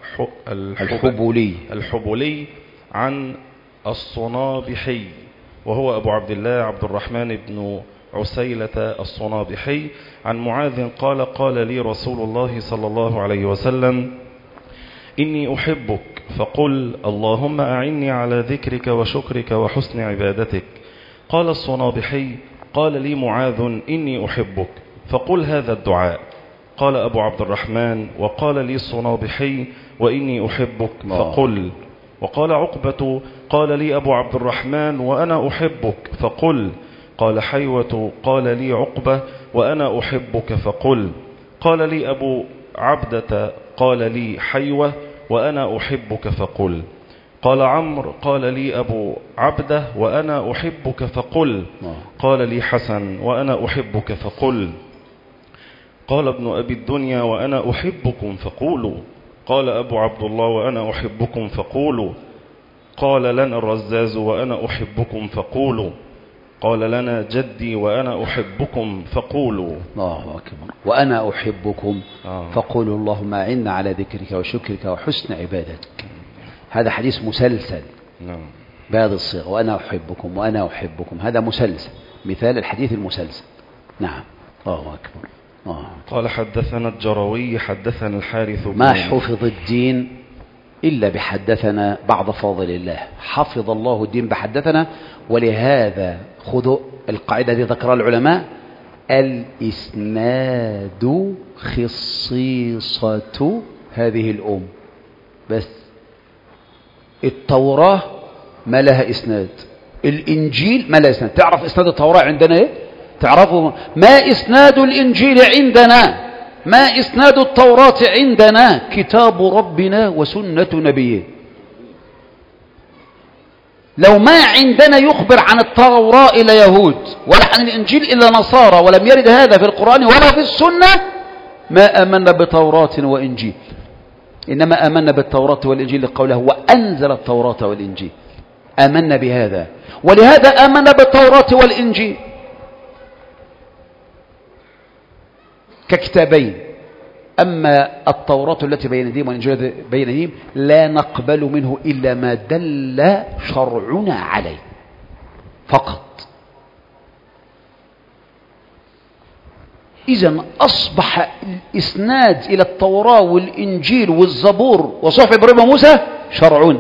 الحبولي عن الصنابحي وهو أبو عبد الله عبد الرحمن بن عسيلة الصنابحي عن معاذ قال قال لي رسول الله صلى الله عليه وسلم إني أحبك فقل اللهم أعني على ذكرك وشكرك وحسن عبادتك. قال الصنابحي قال لي معاذ إني أحبك فقل هذا الدعاء. قال أبو عبد الرحمن وقال لي الصنابحي وإني أحبك فقل. وقال عقبة قال لي أبو عبد الرحمن وأنا أحبك فقل. قال حيوة قال لي عقبة وأنا أحبك فقل. قال لي أبو عبدة قال لي حيوة وأنا أحبك فقل. قال عمرو قال لي أبو عبدة وأنا أحبك فقل. قال لي حسن وأنا أحبك فقل. قال ابن أبي الدنيا وأنا أحبكم فقولوا. قال أبو عبد الله وأنا أحبكم فقولوا. قال لنا الرزاز وأنا أحبكم فقولوا. قال لنا جدي وأنا أحبكم فقولوا. الله أكبر. وأنا أحبكم فقولوا اللهم أعنا على ذكرك وشكرك وحسن عبادتك. هذا حديث مسلسل بهذه الصيغة وأنا أحبكم وأنا أحبكم. هذا مسلسل مثال الحديث المسلسل. نعم. الله أكبر. قال حدثنا الجروي حدثنا الحارث ما حفظ الدين إلا بحدثنا بعد فضل الله. حفظ الله الدين بحدثنا. ولهذا خذوا القاعدة التي ذكرها العلماء الإسناد خصيصة هذه الأم. بس التوراة ما لها إسناد، الإنجيل ما لها إسناد. تعرف إسناد التوراة عندنا إيه؟ تعرفوا ما إسناد الإنجيل عندنا؟ ما إسناد التوراة عندنا؟ كتاب ربنا وسنة نبيه. لو ما عندنا يخبر عن التوراة إلى يهود ولا عن الإنجيل إلا نصارى ولم يرد هذا في القرآن ولا في السنة ما آمنا بتوراة وإنجيل. إنما آمنا بالتوراة والإنجيل لقوله وأنزل التوراة والإنجيل. آمنا بهذا. ولهذا آمنا بالتوراة والإنجيل ككتابين. أما التوراة التي بين أيديهم والإنجيل بين أيديهم لا نقبل منه إلا ما دل شرعنا عليه فقط. إذن أصبح الإسناد إلى التوراة والإنجيل والزبور وصحف إبراهيم وموسى شرع،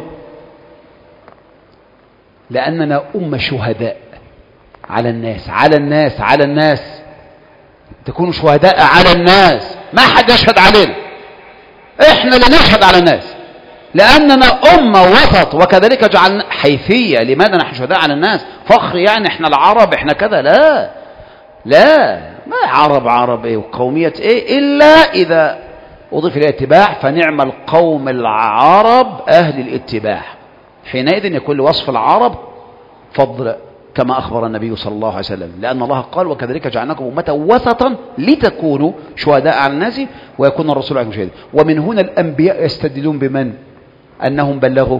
لأننا أمة شهداء على الناس على الناس تكونوا شهداء على الناس. ما حد يشهد علينا، احنا اللي نشهد على الناس لأننا أمة وسط. وكذلك جعلنا حيثية. لماذا نحن شهداء على الناس؟ فخر يعني احنا العرب احنا كذا؟ لا ما عرب ايه وقومية ايه إلا إذا أضيف إلى اتباع فنعم القوم العرب أهل الاتباع. حينئذ يكون لوصف العرب فضل كما أخبر النبي صلى الله عليه وسلم، لأن الله قال وكذلك جعلناكم أمة وسطا لتكونوا شهداء على الناس ويكون الرسول عليكم شهيدا. ومن هنا الأنبياء يستدلون بمن؟ أنهم بلغوا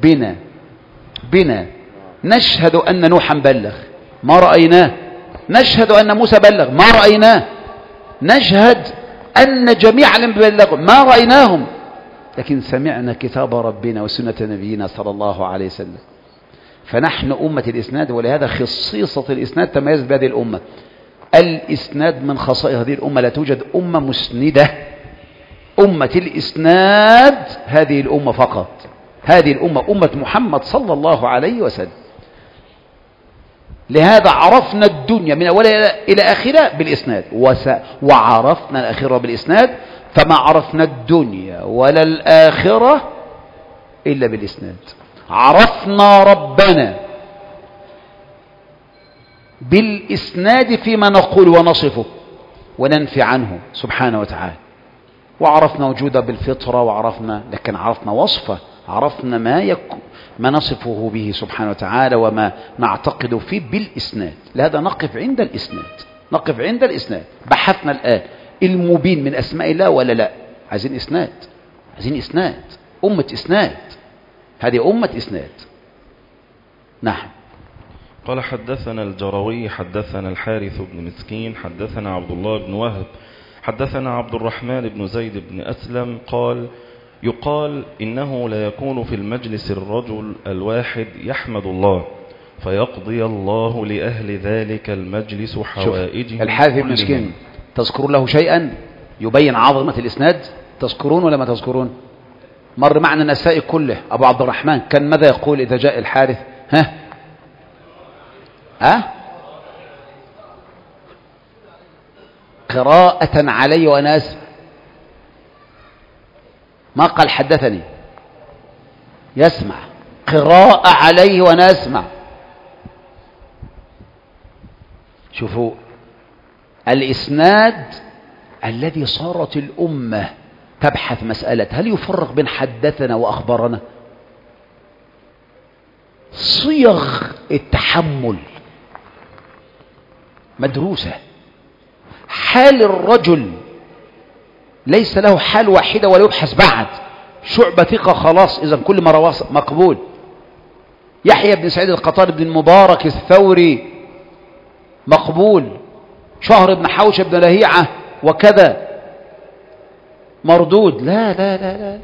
بنا نشهد أن نوحا بلغ ما رأيناه، نشهد أن موسى بلغ ما رأيناه، نشهد أن جميع الأنبياء بلغوا ما رأيناهم، لكن سمعنا كتاب ربنا وسنة نبينا صلى الله عليه وسلم. فنحن أمة الإسناد. ولهذا خصيصة الإسناد تميزت بهذه الأمة. الإسناد من خصائص هذه الأمة. لا توجد أمة مسندة. أمة الإسناد هذه الأمة فقط. هذه الأمة أمة محمد صلى الله عليه وسلم. لهذا عرفنا الدنيا من أولها إلى آخرها بالإسناد وعرفنا الآخرة بالإسناد. فما عرفنا الدنيا ولا الآخرة إلا بالإسناد. عرفنا ربنا بالإسناد فيما نقول ونصفه وننفي عنه سبحانه وتعالى. وعرفنا وجوده بالفطرة لكن عرفنا وصفه عرفنا ما نصفه به سبحانه وتعالى وما نعتقد فيه بالإسناد. لهذا نقف عند الإسناد. بحثنا الآن المبين من أسماء الله ولا لا؟ عايزين إسناد. أمة إسناد، هذه أمة إسناد. نعم. قال حدثنا الجروي حدثنا الحارث بن مسكين حدثنا عبد الله بن وهب حدثنا عبد الرحمن بن زيد بن أسلم قال يقال إنه لا يكون في المجلس الرجل الواحد يحمد الله فيقضي الله لأهل ذلك المجلس حوائجهم. الحارث بن مسكين تذكرون له شيئا يبين عظمة الإسناد؟ تذكرون ولا ما تذكرون؟ مر معنا النسائي كله. أبو عبد الرحمن كان ماذا يقول إذا جاء الحارث؟ قراءة علي وأنا أسمع. ما قال حدثني، يسمع. قراءة عليه وأنا أسمع. شوفوا الإسناد الذي صارت الأمة تبحث مسألة هل يفرق بين حدثنا وأخبرنا؟ صيغ التحمل مدروسة. حال الرجل ليس له حال واحدة ولا يبحث بعد. شعبة ثقة خلاص، إذا كل ما رواه مقبول. يحيى بن سعيد القطان بن المبارك الثوري مقبول. شهر بن حوشب بن لهيعة وكذا مردود. لا لا لا لا،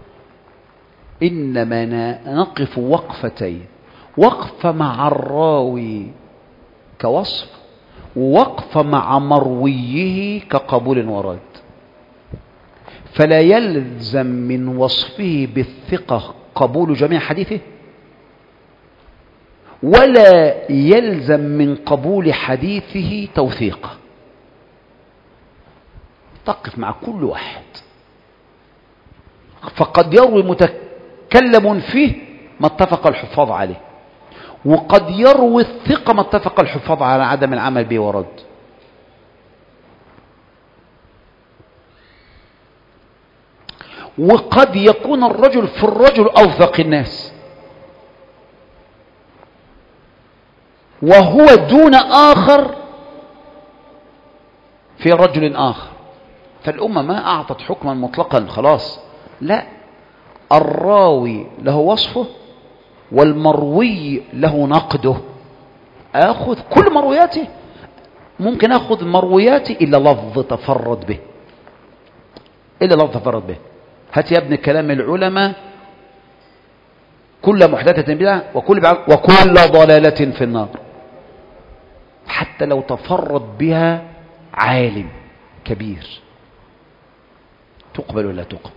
إنما نقف وقفتين: وقفة مع الراوي كوصف، ووقفة مع مرويه كقبول ورد. فلا يلزم من وصفه بالثقة قبول جميع حديثه، ولا يلزم من قبول حديثه توثيقه. تقف مع كل واحد. فقد يروي متكلم فيه ما اتفق الحفاظ عليه، وقد يروي الثقة ما اتفق الحفاظ على عدم العمل به ورد. وقد يكون الرجل في الرجل أوثق الناس وهو دون آخر في رجل آخر. فالأمة ما أعطت حكما مطلقا خلاص، لا، الراوي له وصفه والمروي له نقده. أخذ كل مروياته، ممكن أخذ مروياتي إلا لفظ تفرد به، هات يا ابن كلام العلماء: كل محدثة بدعة وكل ضلالة في النار. حتى لو تفرد بها عالم كبير تقبل ولا تقبل؟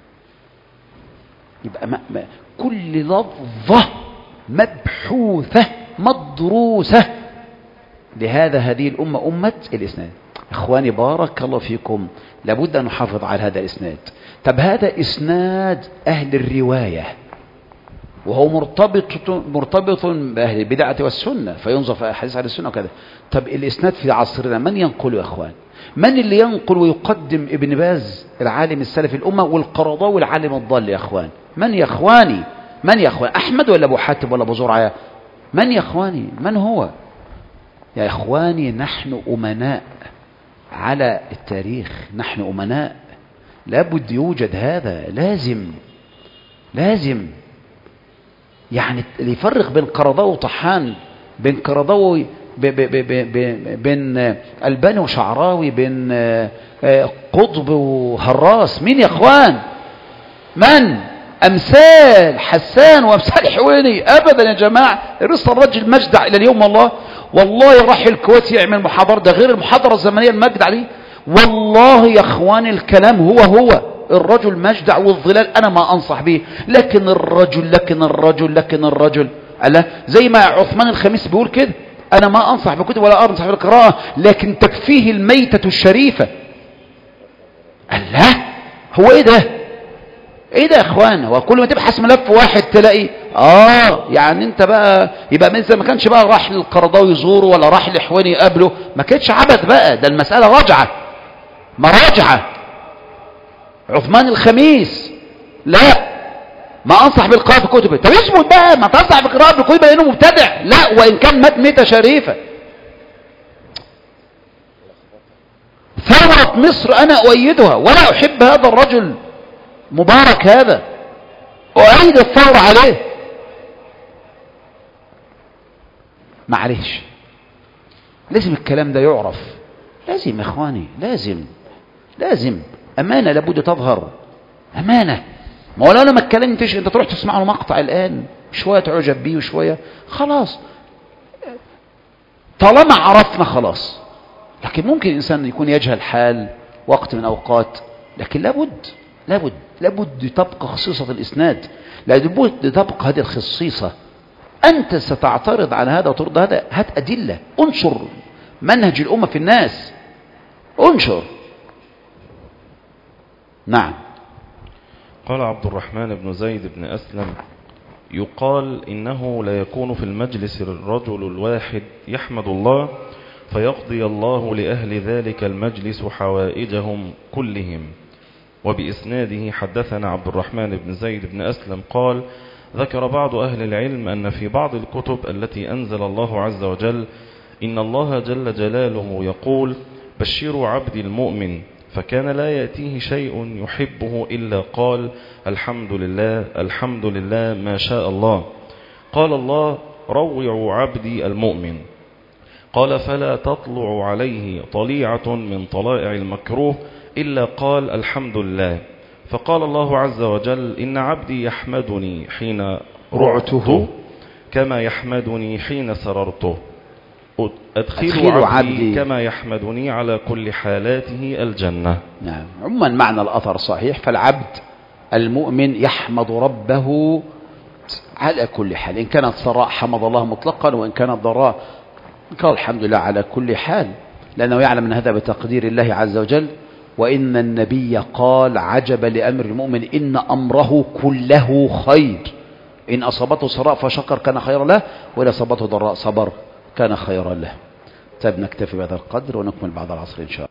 يبقى كل لفظة مبحوثة مدروسة. لهذا هذه الأمة أمة الإسناد. إخواني بارك الله فيكم، لابد أن نحافظ على هذا الإسناد. طب هذا إسناد أهل الرواية، وهو مرتبط بأهل البدعة والسنة، فينظر في أحاديث أهل السنة وكذا. طب الإسناد في عصرنا من ينقل يا إخوان؟ من اللي ينقل ويقدم؟ ابن باز العالم السلفي الأمة، والقرضاوي العالم الضال يا إخوان. من يا إخواني؟ أحمد ولا أبو حاتم ولا أبو زرعة؟ من يا إخواني؟ من هو؟ يا إخواني نحن أمناء على التاريخ، نحن أمناء، لابد يوجد هذا، لازم. يعني اللي يفرق بين قرضاوي وطحان، بين قرضاوي بين الباني وشعراوي، بين قطب وهراس، مين يا اخوان؟ من؟ امثال حسان وامثال حويني؟ ابدا يا جماعه. رسل الرجل مجدع الى اليوم، والله راح الكويت يعمل محاضره، ده غير المحاضره الزمنيه المجدع دي. والله يا اخوان الكلام هو الرجل مجدع، والظلال انا ما انصح به، لكن الرجل ألا زي ما عثمان الخميس بيقول كده: انا ما انصح بكتب ولا انصح بالقراءه، لكن تكفيه الميتة الشريفة. الله، هو ايه ده يا اخوان؟ وكل ما تبحث ملف واحد تلاقي يعني انت بقى يبقى مثل ما كانش بقى راح للقرضاوي يزوره ولا راح لحواني يقابله، ما كانتش عبث بقى، ده المسألة مراجعة. عثمان الخميس لا، ما أنصح بالقراءة في كتبه. طب اسمه بقى، ما تنصح بالقراءة في كتبه لأنه مبتدع؟ لا، وإن كان مات ميتة شريفة. ثورة مصر أنا أؤيدها ولا أحب هذا الرجل مبارك هذا، أؤيد الثورة عليه. معلش، لازم الكلام ده يعرف، لازم يا إخواني، لازم أمانة لابد تظهر، أمانة. ما هو لو أنا ما اتكلمتش أنت تروح تسمع له مقطع الآن شوية تعجب بيه وشوية خلاص، طالما عرفنا خلاص. لكن ممكن الإنسان يكون يجهل حال وقت من أوقات، لكن لابد تبقى خصيصة الإسناد، لابد تبقى هذه الخصيصة. أنت ستعترض على هذا وترد هذا، هات أدلة، انشر منهج الأمة في الناس، انشر. نعم. قال عبد الرحمن بن زيد بن أسلم: يقال إنه لا يكون في المجلس الرجل الواحد يحمد الله فيقضي الله لأهل ذلك المجلس حوائجهم كلهم. وبإسناده حدثنا عبد الرحمن بن زيد بن أسلم قال: ذكر بعض أهل العلم أن في بعض الكتب التي أنزل الله عز وجل إن الله جل جلاله يقول: بشروا عبدي المؤمن، فكان لا يأتيه شيء يحبه إلا قال: الحمد لله الحمد لله ما شاء الله. قال الله: روعوا عبدي المؤمن. قال: فلا تطلع عليه طليعة من طلائع المكروه إلا قال: الحمد لله. فقال الله عز وجل: إن عبدي يحمدني حين رعته كما يحمدني حين سررته، أدخلوا عبدي كما يحمدني على كل حالاته الجنة. نعم. عموما معنى الأثر صحيح، فالعبد المؤمن يحمد ربه على كل حال، إن كانت سراء حمد الله مطلقا، وإن كانت ضراء قال الحمد لله على كل حال، لأنه يعلم أن هذا بتقدير الله عز وجل. وإن النبي قال: عجب لأمر المؤمن إن أمره كله خير، إن أصابته سراء فشكر كان خيرا له، وإن أصابته ضراء صبر كان خيرا له. طيب نكتفي بهذا القدر ونكمل بعد العصر إن شاء الله.